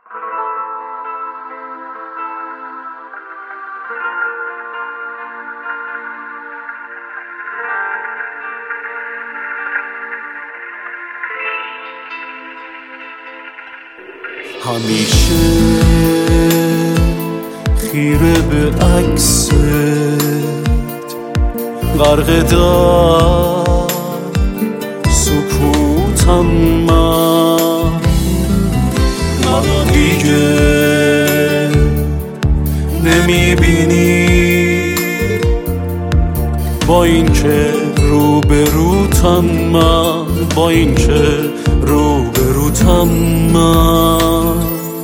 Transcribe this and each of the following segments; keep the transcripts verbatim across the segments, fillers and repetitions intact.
همیشه خیره به عکست غرق در سکوتم من منو دیگه نمیبینی با این که رو به روتم من با این که رو به روتم من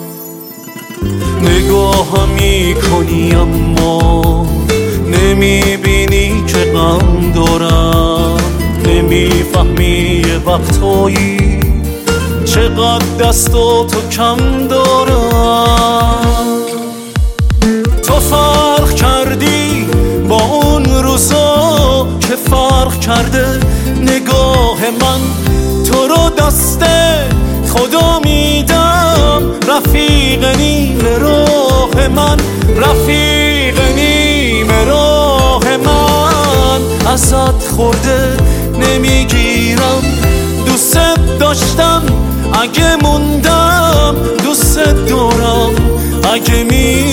نگاه میکنی اما نمیبینی که غم دارم نمیفهمی یه وقتایی چقدر دست و تو کم دارم تو فرق کردی با اون روزا که فرق کرده نگاه من تو رو دست خدا میدم رفیق نیم راه من رفیق نیم راه من ازت خورده نمیگیرم دوست داشتم اگه موندم دوست دارم اگه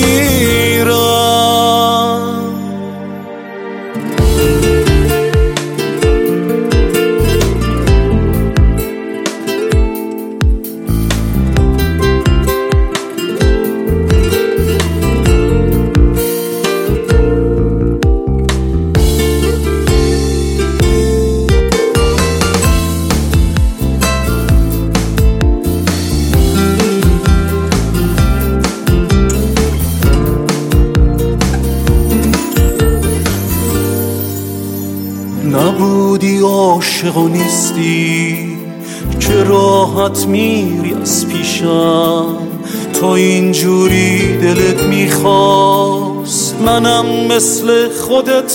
میرم نبودی عاشق و نیستی که راحت میری از پیشم تو اینجوری دلت میخواست منم مثل خودت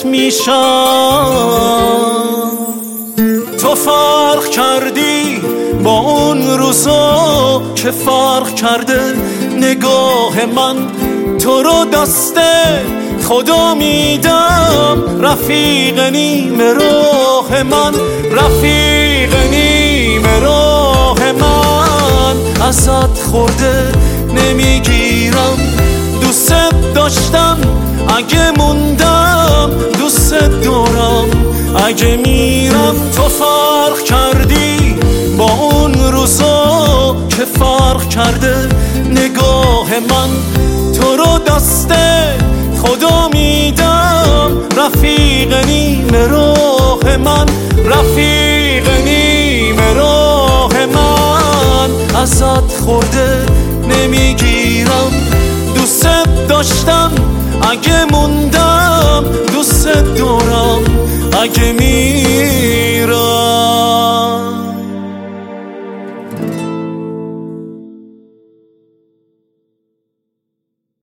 میشم تو فرق کردی با اون روزا که فرق کرده نگاه من تو رو دست خدا میدم رفیق نیم راه من رفیق نیم راه من ازت خورده نمیگیرم دوست داشتم اگه موندم دوست دارم اگه میرم تو فرق کردی با اون روزا که فرق کرده نگاه من تو رو دست خدا میدم رفیق نیم راه من رفیق نیم راه من ازت خورده نمیگیرم دوست داشتم اگه موندم دوست دارم اگه میرم